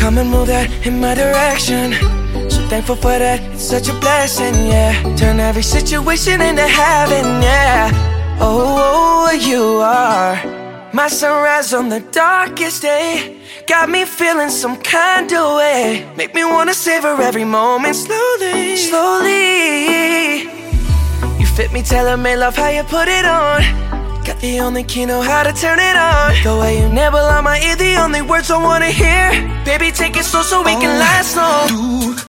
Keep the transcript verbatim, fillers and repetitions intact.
come and move that in my direction. So thankful for that, it's such a blessing, yeah. Turn every situation into heaven, yeah. Oh, you are my sunrise on the darkest day. Got me feeling some kind of way. Make me wanna savor every moment slowly, slowly. You fit me, tailor-made, love how you put it on. Got the only key, know how to turn it on. The way you nibble on my ear, the only words I wanna hear. Baby, take it slow so we can last long.